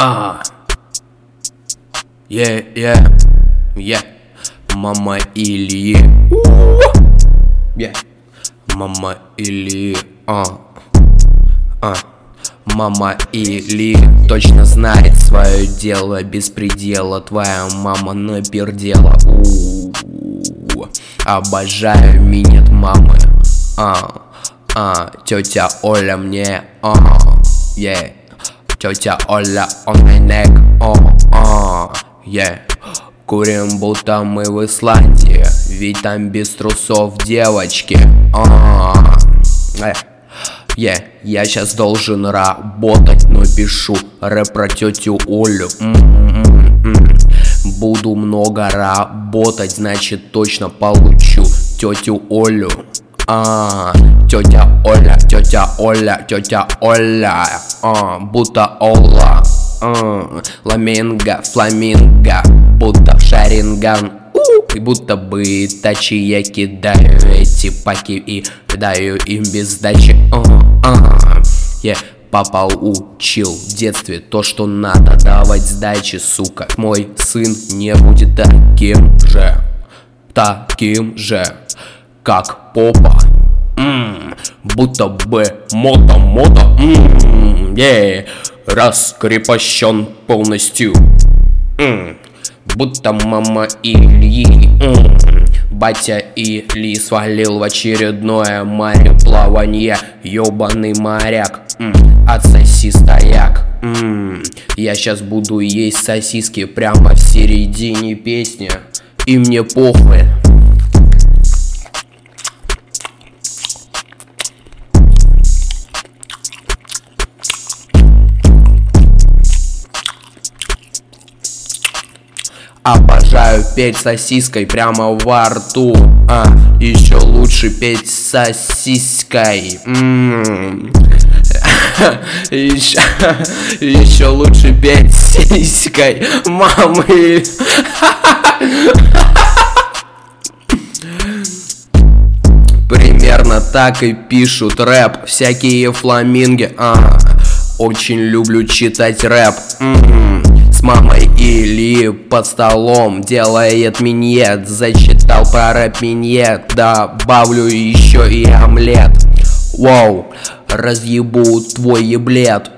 А, yeah. Мама Ильи. Мама Ильи. Мама Ильи точно знает свое дело, без предела. Твоя мама напердела. Обожаю минет мамы. Тетя Оля мне. Тетя Оля on my neck. Курим, будто мы в Исландии, ведь там без трусов девочки. Я сейчас должен работать, но пишу рэп про тетю Олю. Буду много работать, значит точно получу тетю Олю. Тетя Оля, будто Ола. Ламинго, фламинго, будто шаринган. И будто бы тачи я кидаю эти паки и даю им без сдачи. Папа учил в детстве то, что надо давать сдачи, сука. Мой сын не будет таким же, как попа. Будто бы мото, раскрепощен полностью. Будто мама Ильи. Батя Ильи свалил в очередное мореплавание. Ёбаный моряк, отсоси стояк. Я сейчас буду есть сосиски прямо в середине песни, и мне похуй. Обожаю петь сосиской прямо во рту. Еще лучше петь сосиской. Еще лучше петь сиськой мамы. Примерно так и пишут рэп всякие фламинги. Очень люблю читать рэп. С мамой Ильи под столом делает миньет. Зачитал про рэп миньет, добавлю еще и омлет. Воу, разъебу твой еблет.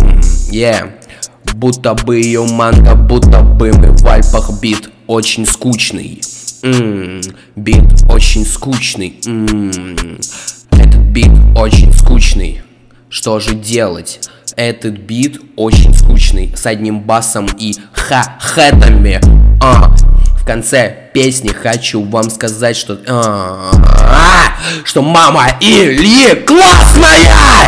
Будто бы ее манга, будто бы мы в Альпах. Бит очень скучный. Бит очень скучный. Этот бит очень скучный. Что же делать? Этот бит очень скучный, с одним басом и ха-хэтами. В конце песни хочу вам сказать, что мама Ильи классная!